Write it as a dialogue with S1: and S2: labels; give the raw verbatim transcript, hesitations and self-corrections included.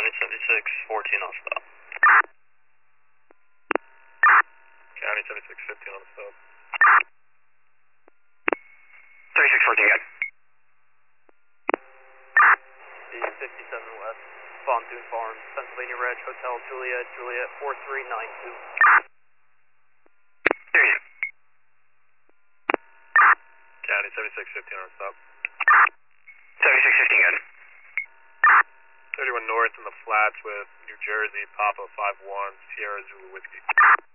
S1: County seventy-six fourteen on stop.
S2: County seventy-six fifteen on the stop.
S3: seventy-six fourteen, good.
S1: B fifty-seven West, Von Thune Farms, Pennsylvania Reg, Hotel Juliet, Juliet four three nine two.
S3: There you go.
S2: County seventy-six fifteen on the stop.
S3: seventy-six fifteen, good.
S2: thirty-one North in the flats with New Jersey, Papa five one, Sierra Zulu Whiskey.